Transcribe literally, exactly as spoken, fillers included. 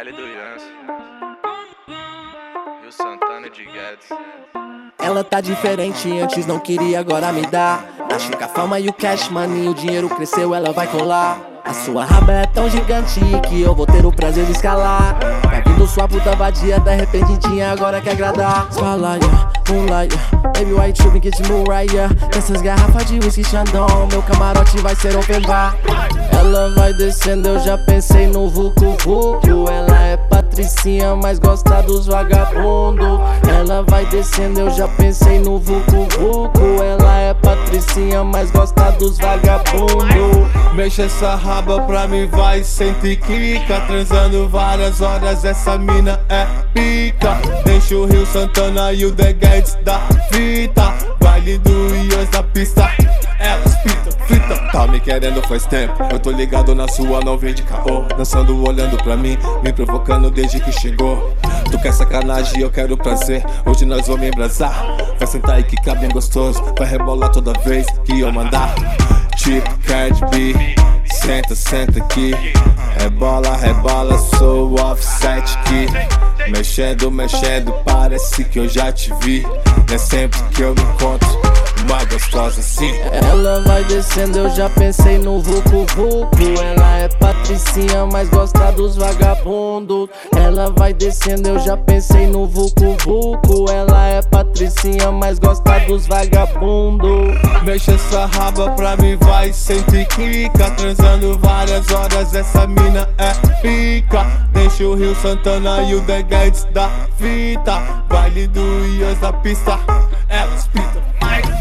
Baile do Iança, Rio Santana de Guedes. Ela tá diferente, antes não queria, agora me dá. Acho que a fama e o cash money, o dinheiro cresceu, ela vai colar. A sua raba é tão gigante que eu vou ter o prazer de escalar. Tá vindo sua puta vadia, de repente tinha, agora quer agradar. Spotlight, yeah, moonlight, yeah. Baby, why you tripping, get your moon right, yeah. Essas garrafas de whisky Xandão, meu camarote vai ser open bar. Ela vai descendo, eu já pensei no Vucu Vucu. Ela é patricinha, mas gosta dos vagabundo. Ela vai descendo, eu já pensei no Vucu Vucu. Ela é patricinha, mas gosta dos vagabundo. Mexe essa raba pra mim, vai, senta e quica. Transando várias horas, essa mina é pica. Deixa o Rio Santana e o The Guedes da fita. Baile do Ians na pista, elas pita, frita. Tá me querendo faz tempo, eu tô ligado na sua, não vem de caô. Dançando, olhando pra mim, me provocando desde que chegou. Tu quer sacanagem, eu quero prazer, hoje nós vamos embrasar. Vai sentar e quicar bem gostoso, vai rebolar toda vez que eu mandar. Tipo Cardi B, senta, senta aqui. Rebola, rebola, sou offset aqui. Mexendo, mexendo, parece que eu já te vi. Não é sempre que eu me encontro uma gostosa assim. Ela vai descendo, eu já pensei no Vucu Vucu. Ela é patricinha, mas gosta dos vagabundos. Ela vai descendo, eu já pensei no Vucu Vucu. Ela é patricinha, mas gosta dos vagabundos. Mexe essa raba pra mim, vai, senta e quica. Transando várias horas, essa mina é pica. Deixa o Rio Santana e o The Guedes da fita. Baile do Ians na pista, elas pita.